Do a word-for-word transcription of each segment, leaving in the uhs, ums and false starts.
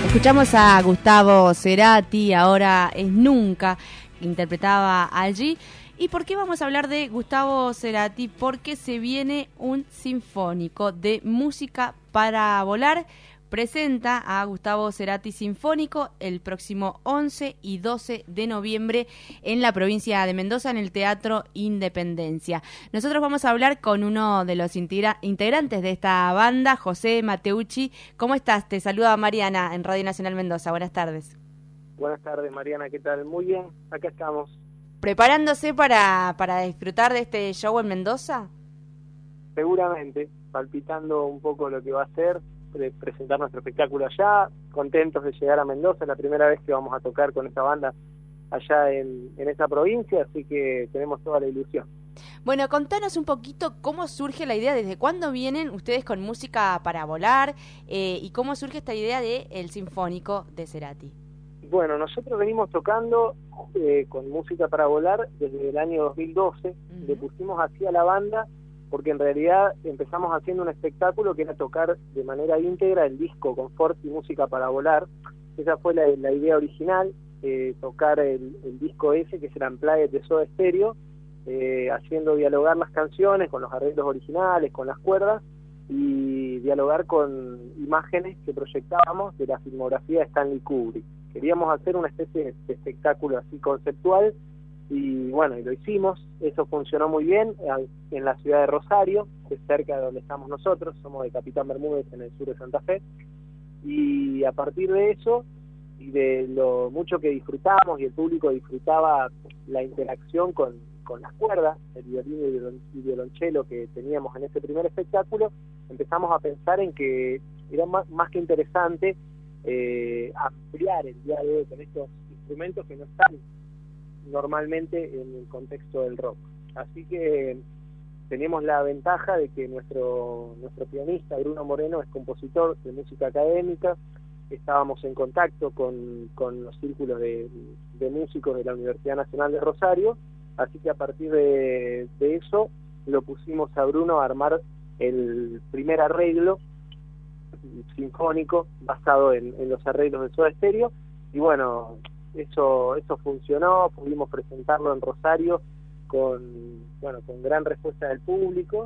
Escuchamos a Gustavo Cerati, Ahora es Nunca, que interpretaba allí. ¿Y por qué vamos a hablar de Gustavo Cerati? Porque se viene un sinfónico de música para volar. Presenta a Gustavo Cerati Sinfónico el próximo once y doce de noviembre en la provincia de Mendoza, en el Teatro Independencia. Nosotros vamos a hablar con uno de los integra- integrantes de esta banda, José Mateucci. ¿Cómo estás? Te saluda Mariana en Radio Nacional Mendoza. Buenas tardes. Buenas tardes, Mariana. ¿Qué tal? Muy bien, acá estamos. ¿Preparándose para, para disfrutar de este show en Mendoza? Seguramente, palpitando un poco lo que va a ser. Pre- presentar nuestro espectáculo allá, contentos de llegar a Mendoza, es la primera vez que vamos a tocar con esta banda allá en, en esa provincia, así que tenemos toda la ilusión. Bueno, contanos un poquito cómo surge la idea, desde cuándo vienen ustedes con música para volar eh, y cómo surge esta idea de el Sinfónico de Cerati. Bueno, nosotros venimos tocando eh, con música para volar desde el año dos mil doce, uh-huh. Le pusimos así a la banda porque en realidad empezamos haciendo un espectáculo que era tocar de manera íntegra el disco Confort y Música para Volar. Esa fue la, la idea original, eh, tocar el, el disco ese, que es el Unplugged de Soda Stereo, eh, haciendo dialogar las canciones con los arreglos originales, con las cuerdas, y dialogar con imágenes que proyectábamos de la filmografía de Stanley Kubrick. Queríamos hacer una especie de espectáculo así conceptual, y bueno, y lo hicimos. Eso funcionó muy bien en la ciudad de Rosario, que es cerca de donde estamos nosotros, somos de Capitán Bermúdez en el sur de Santa Fe, y a partir de eso y de lo mucho que disfrutamos y el público disfrutaba la interacción con, con las cuerdas, el violín y el violonchelo que teníamos en ese primer espectáculo, empezamos a pensar en que era más, más que interesante eh, ampliar el día de hoy con estos instrumentos que no están normalmente en el contexto del rock. Así que tenemos la ventaja de que nuestro nuestro pianista Bruno Moreno es compositor de música académica. Estábamos en contacto con, con los círculos de, de músicos de la Universidad Nacional de Rosario, así que a partir de, de eso lo pusimos a Bruno a armar el primer arreglo sinfónico basado en, en los arreglos de Soda Stereo, y bueno, Eso eso funcionó, pudimos presentarlo en Rosario con bueno con gran respuesta del público,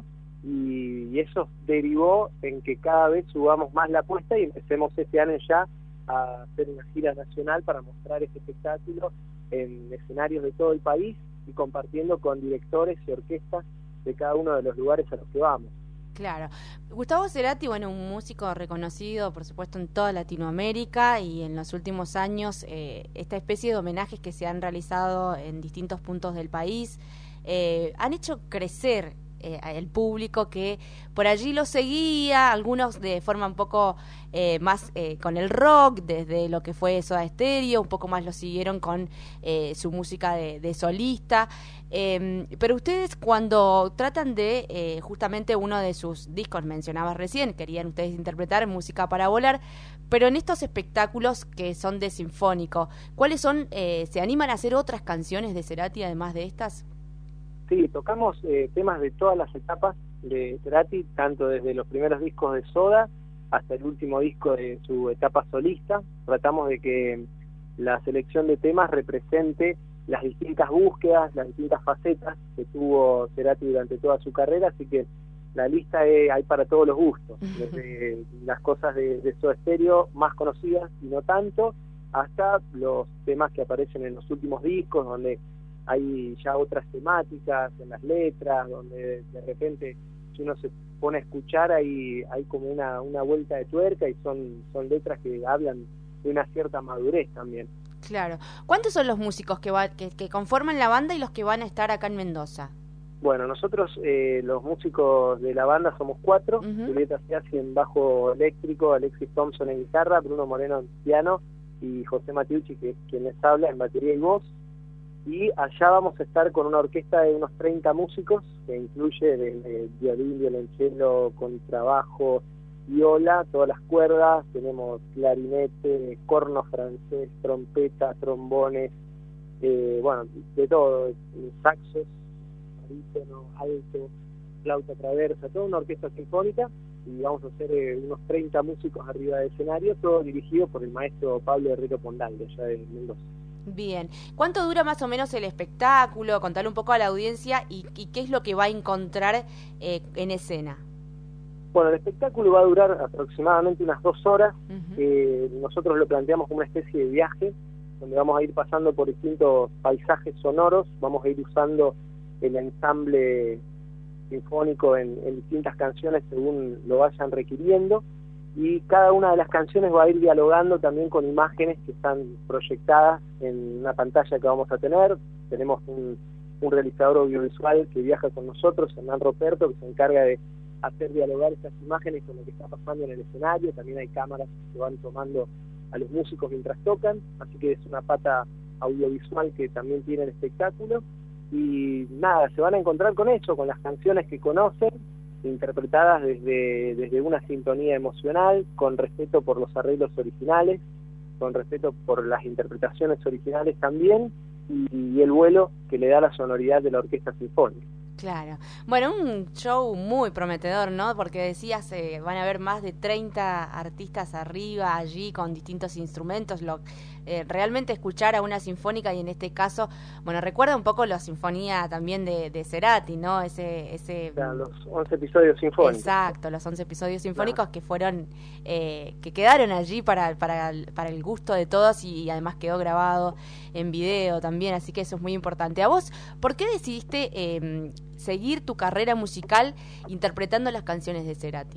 y, y eso derivó en que cada vez subamos más la apuesta y empecemos este año ya a hacer una gira nacional para mostrar este espectáculo en escenarios de todo el país y compartiendo con directores y orquestas de cada uno de los lugares a los que vamos. Claro. Gustavo Cerati, bueno, un músico reconocido, por supuesto, en toda Latinoamérica, y en los últimos años eh, esta especie de homenajes que se han realizado en distintos puntos del país eh, han hecho crecer eh, el público que por allí lo seguía, algunos de forma un poco eh, más eh, con el rock, desde lo que fue Soda Stereo, un poco más lo siguieron con eh, su música de, de solista. Eh, pero ustedes, cuando tratan de eh, justamente uno de sus discos, mencionabas recién, querían ustedes interpretar música para volar, pero en estos espectáculos que son de sinfónico, ¿cuáles son? Eh, ¿se animan a hacer otras canciones de Cerati además de estas? Sí, tocamos eh, temas de todas las etapas de Cerati, tanto desde los primeros discos de Soda hasta el último disco de su etapa solista. Tratamos de que la selección de temas represente las distintas búsquedas, las distintas facetas que tuvo Cerati durante toda su carrera, así que la lista es, hay para todos los gustos, desde las cosas de, de Soda Stereo más conocidas y no tanto, hasta los temas que aparecen en los últimos discos, donde hay ya otras temáticas en las letras, donde de repente si uno se pone a escuchar hay, hay como una, una vuelta de tuerca, y son, son letras que hablan de una cierta madurez también. Claro. ¿Cuántos son los músicos que, va, que, que conforman la banda y los que van a estar acá en Mendoza? Bueno, nosotros eh, los músicos de la banda somos cuatro. Uh-huh. Julieta Ciassi en bajo eléctrico, Alexis Thompson en guitarra, Bruno Moreno en piano y José Mateucci, que es quien les habla, en batería y voz. Y allá vamos a estar con una orquesta de unos treinta músicos, que incluye desde violín, violonchelo, contrabajo, viola, todas las cuerdas, tenemos clarinete, corno francés, trompeta, trombones, eh, bueno, de todo, saxos, barítono, alto, flauta traversa, toda una orquesta sinfónica, y vamos a hacer eh, unos treinta músicos arriba del escenario, todo dirigido por el maestro Pablo Herrero Pondal, de allá de Mendoza. Bien. ¿Cuánto dura más o menos el espectáculo? Contarle un poco a la audiencia y, y qué es lo que va a encontrar eh, en escena. Bueno, el espectáculo va a durar aproximadamente unas dos horas. Uh-huh. eh, nosotros lo planteamos como una especie de viaje, donde vamos a ir pasando por distintos paisajes sonoros, vamos a ir usando el ensamble sinfónico en, en distintas canciones según lo vayan requiriendo, y cada una de las canciones va a ir dialogando también con imágenes que están proyectadas en una pantalla que vamos a tener. Tenemos un, un realizador audiovisual que viaja con nosotros, Hernán Roperto, que se encarga de hacer dialogar estas imágenes con lo que está pasando en el escenario. También hay cámaras que van tomando a los músicos mientras tocan, así que es una pata audiovisual que también tiene el espectáculo. Y nada, se van a encontrar con eso, con las canciones que conocen, interpretadas desde, desde una sintonía emocional, con respeto por los arreglos originales, con respeto por las interpretaciones originales también, y, y el vuelo que le da la sonoridad de la orquesta sinfónica. Claro. Bueno, un show muy prometedor, ¿no? Porque decías, eh, van a haber más de treinta artistas arriba allí con distintos instrumentos. Lo, eh, realmente escuchar a una sinfónica, y en este caso, bueno, recuerda un poco la sinfonía también de, de Cerati, ¿no? Ese, ese o sea, los once episodios sinfónicos. Exacto, los once episodios sinfónicos, claro, que fueron, eh, que quedaron allí para, para, para el gusto de todos, y, y además quedó grabado en video también, así que eso es muy importante. ¿A vos por qué decidiste eh, seguir tu carrera musical interpretando las canciones de Cerati?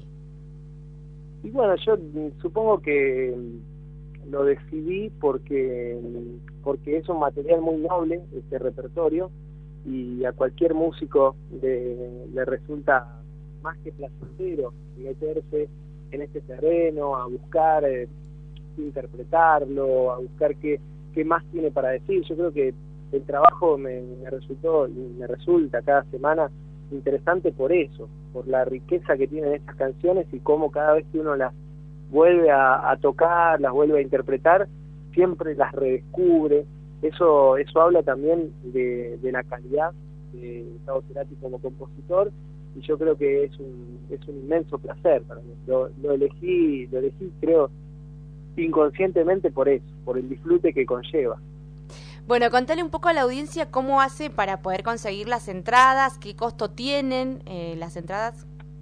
Y bueno, yo supongo que lo decidí porque porque es un material muy noble, este repertorio, y a cualquier músico le, le resulta más que placentero meterse en este terreno, a buscar eh, interpretarlo, a buscar qué, qué más tiene para decir. Yo creo que el trabajo me, me resultó y me resulta cada semana interesante por eso, por la riqueza que tienen estas canciones y cómo cada vez que uno las vuelve a, a tocar, las vuelve a interpretar, siempre las redescubre. Eso eso habla también de, de la calidad de Gustavo Cerati como compositor, y yo creo que es un es un inmenso placer para mí. Lo, lo elegí, lo elegí creo inconscientemente por eso, por el disfrute que conlleva. Bueno, contale un poco a la audiencia cómo hace para poder conseguir las entradas, qué costo tienen eh, las entradas.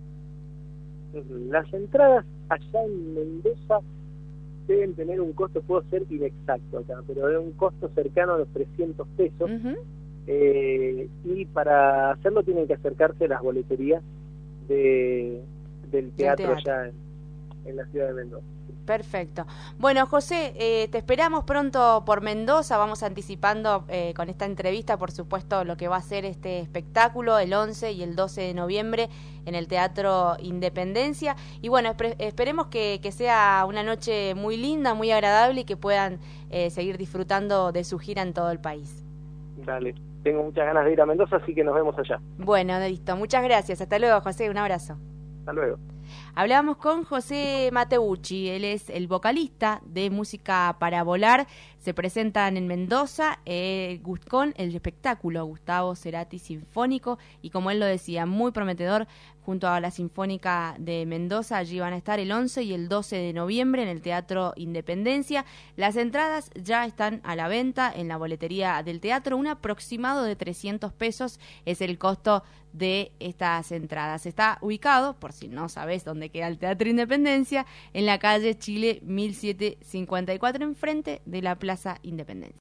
Las entradas allá en Mendoza deben tener un costo, puedo ser inexacto acá, pero de un costo cercano a los trescientos pesos. Uh-huh. eh, y para hacerlo tienen que acercarse a las boleterías de, del teatro, teatro. allá en, en la ciudad de Mendoza. Perfecto. Bueno, José, eh, te esperamos pronto por Mendoza. Vamos anticipando eh, con esta entrevista, por supuesto, lo que va a ser este espectáculo el once y el doce de noviembre en el Teatro Independencia. Y bueno, esp- esperemos que, que sea una noche muy linda, muy agradable, y que puedan eh, seguir disfrutando de su gira en todo el país. Dale, tengo muchas ganas de ir a Mendoza, así que nos vemos allá. Bueno, listo. Muchas gracias. Hasta luego, José. Un abrazo. Hasta luego. Hablábamos con José Mateucci, él es el vocalista de Música para Volar. Se presentan en Mendoza eh, con el espectáculo Gustavo Cerati Sinfónico, y como él lo decía, muy prometedor, junto a la Sinfónica de Mendoza. Allí van a estar el once y el doce de noviembre en el Teatro Independencia. Las entradas ya están a la venta en la boletería del teatro. Un aproximado de trescientos pesos es el costo de estas entradas. Está ubicado, por si no sabés dónde queda el Teatro Independencia, en la calle Chile mil setecientos cincuenta y cuatro, enfrente de la Plaza Independencia.